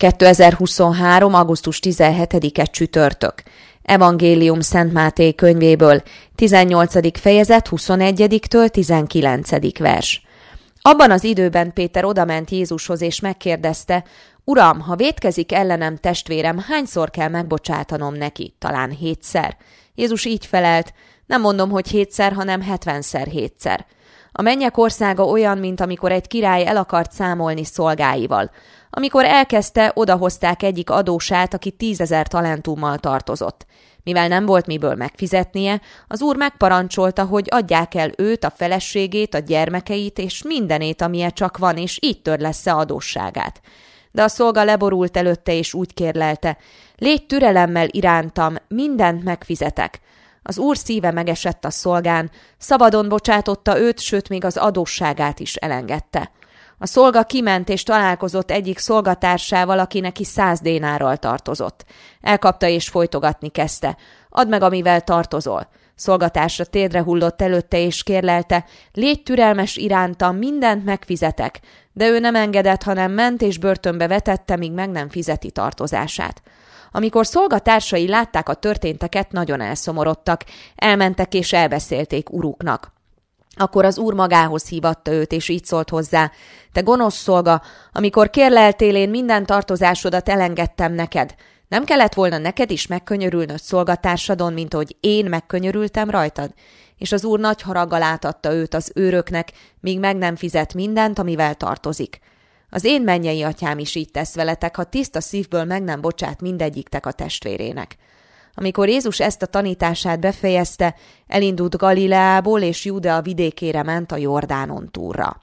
2023. augusztus 17-e csütörtök. Evangélium Szent Máté könyvéből, 18. fejezet 21-től 19. vers. Abban az időben Péter odament Jézushoz és megkérdezte: Uram, ha vétkezik ellenem testvérem, hányszor kell megbocsátanom neki? Talán 7-szer? Jézus így felelt: nem mondom, hogy 7-szer, hanem 70-szer 7-szer. A mennyek országa olyan, mint amikor egy király el akart számolni szolgáival. Amikor elkezdte, odahozták egyik adósát, aki 10 000 talentummal tartozott. Mivel nem volt miből megfizetnie, az úr megparancsolta, hogy adják el őt, a feleségét, a gyermekeit és mindenét, amilyen csak van, és így törlessze adósságát. De a szolga leborult előtte, és úgy kérlelte: légy türelemmel irántam, mindent megfizetek. Az úr szíve megesett a szolgán, szabadon bocsátotta őt, sőt még az adósságát is elengedte. A szolga kiment és találkozott egyik szolgatársával, aki neki 100 dénárral tartozott. Elkapta és folytogatni kezdte: add meg, amivel tartozol. Szolgatársa térdre hullott előtte és kérlelte: légy türelmes irántam, mindent megfizetek. De ő nem engedett, hanem ment és börtönbe vetette, míg meg nem fizeti tartozását. Amikor szolgatársai látták a történteket, nagyon elszomorodtak, elmentek és elbeszélték uruknak. Akkor az úr magához hívatta őt, és így szólt hozzá: te gonosz szolga, amikor kérleltél, én minden tartozásodat elengedtem neked. Nem kellett volna neked is megkönyörülnöd szolgatársadon, mint ahogy én megkönyörültem rajtad? És az úr nagy haraggal átadta őt az őröknek, míg meg nem fizet mindent, amivel tartozik. Az én mennyei atyám is így tesz veletek, ha tiszta szívből meg nem bocsát mindegyiktek a testvérének. Amikor Jézus ezt a tanítását befejezte, elindult Galileából, és Júdea vidékére ment a Jordánon túlra.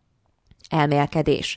Elmélkedés.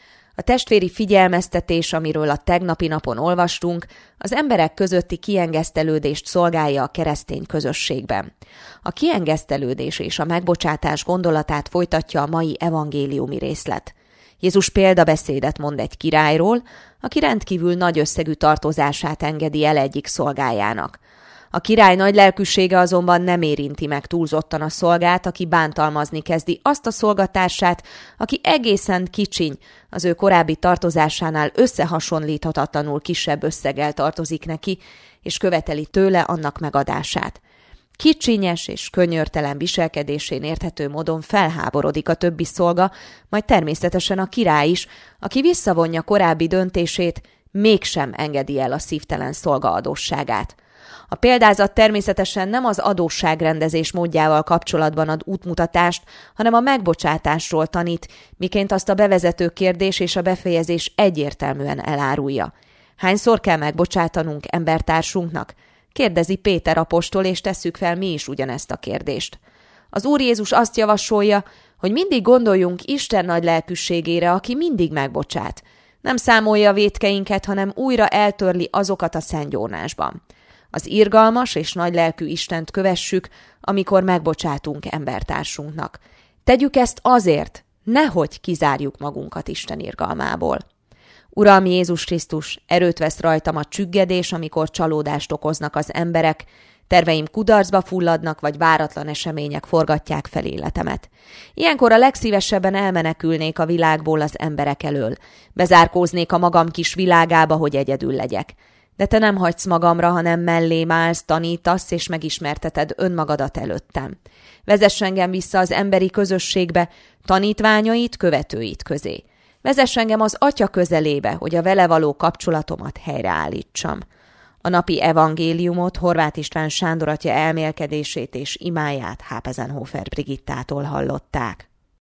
A testvéri figyelmeztetés, amiről a tegnapi napon olvastunk, az emberek közötti kiengesztelődést szolgálja a keresztény közösségben. A kiengesztelődés és a megbocsátás gondolatát folytatja a mai evangéliumi részlet. Jézus példabeszédet mond egy királyról, aki rendkívül nagy összegű tartozását engedi el egyik szolgájának. A király nagy lelkűsége azonban nem érinti meg túlzottan a szolgát, aki bántalmazni kezdi azt a szolgatársát, aki egészen kicsiny, az ő korábbi tartozásánál összehasonlíthatatlanul kisebb összeggel tartozik neki, és követeli tőle annak megadását. Kicsinyes és könyörtelen viselkedésén érthető módon felháborodik a többi szolga, majd természetesen a király is, aki visszavonja korábbi döntését, mégsem engedi el a szívtelen szolga adósságát. A példázat természetesen nem az adósságrendezés módjával kapcsolatban ad útmutatást, hanem a megbocsátásról tanít, miként azt a bevezető kérdés és a befejezés egyértelműen elárulja. Hányszor kell megbocsátanunk embertársunknak? Kérdezi Péter apostol, és tesszük fel mi is ugyanezt a kérdést. Az Úr Jézus azt javasolja, hogy mindig gondoljunk Isten nagy lelkűségére, aki mindig megbocsát. Nem számolja a vétkeinket, hanem újra eltörli azokat a szentgyónásban. Az irgalmas és nagy lelkű Istent kövessük, amikor megbocsátunk embertársunknak. Tegyük ezt azért, nehogy kizárjuk magunkat Isten irgalmából. Uram Jézus Krisztus, erőt vesz rajtam a csüggedés, amikor csalódást okoznak az emberek, terveim kudarcba fulladnak, vagy váratlan események forgatják fel életemet. Ilyenkor a legszívesebben elmenekülnék a világból az emberek elől. Bezárkóznék a magam kis világába, hogy egyedül legyek. De te nem hagysz magamra, hanem mellém állsz, tanítasz és megismerteted önmagadat előttem. Vezess engem vissza az emberi közösségbe, tanítványait, követőit közé. Vezess engem az Atya közelébe, hogy a vele való kapcsolatomat helyreállítsam. A napi evangéliumot Horváth István Sándor atya elmélkedését és imáját Hápezenhofer Brigittától hallották.